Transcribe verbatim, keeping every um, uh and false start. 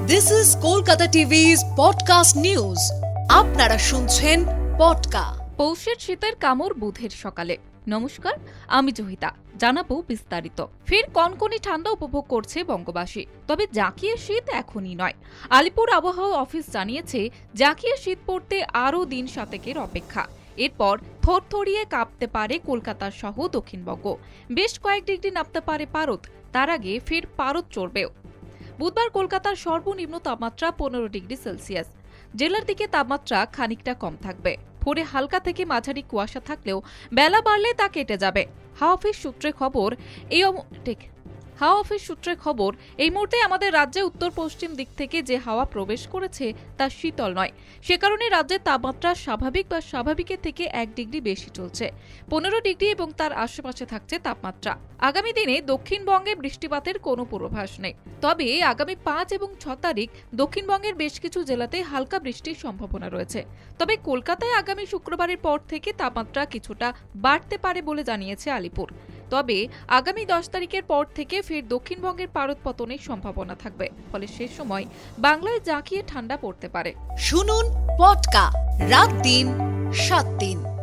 This is Kolkata টিভি's podcast news. আপনারা শুনছেন পডকা। পৌষের শীতের কামড় বুধের সকালে। নমস্কার, আমি জহিতা। জানাবো বিস্তারিত। ফের কনকনে ঠান্ডা উপভোগ করছে বঙ্গবাসী, তবে জাঁকিয়ে শীত এখনই নয়। আলিপুর আবহাওয়া অফিস জানিয়েছে, জাঁকিয়ে শীত পড়তে আরও দিন সাতেকের অপেক্ষা। এরপর থরথরিয়ে কাঁপতে পারে কলকাতা সহ দক্ষিণবঙ্গ। বেশ কয়েক ডিগ্রি নামতে পারে পারদ। তার আগে ফের পারদ চড়বেও। বুধবার কলকাতার সর্বনিম্ন তাপমাত্রা পনেরো ডিগ্রি সেলসিয়াস। জেলার দিকে তাপমাত্রা খানিকটা কম থাকবে। ভোরে হালকা থেকে মাঝারি কুয়াশা থাকলেও বেলা বাড়লে তা কেটে যাবে। হাওয়া অফিস সূত্রে খবর এই ঠিক হাওয়া অফিস সূত্রে খবর এই মুহূর্তে আমাদের রাজ্যে উত্তর পশ্চিম দিক থেকে যে হাওয়া প্রবেশ করেছে তা শীতল নয়। সে কারণে রাজ্যের তাপমাত্রা স্বাভাবিক বা স্বাভাবিকের থেকে এক ডিগ্রি বেশি চলছে। পনেরো ডিগ্রি এবং তার আশেপাশে থাকছে তাপমাত্রা। আগামী দিনে দক্ষিণবঙ্গে বৃষ্টিপাতের কোনো পূর্বাভাস নেই, তবে আগামী পাঁচ এবং ছ তারিখ দক্ষিণবঙ্গের বেশ কিছু জেলাতে হালকা বৃষ্টির সম্ভাবনা রয়েছে। তবে কলকাতায় আগামী শুক্রবারের পর থেকে তাপমাত্রা কিছুটা বাড়তে পারে বলে জানিয়েছে আলিপুর। তবে আগামী দশ তারিখের পর থেকে ফের দক্ষিণবঙ্গের পারদ পতনের সম্ভাবনা থাকবে। ফলে সে সময় বাংলায় জাঁকিয়ে ঠান্ডা পড়তে পারে। শুনুন পডকা রাত দিন সাত দিন।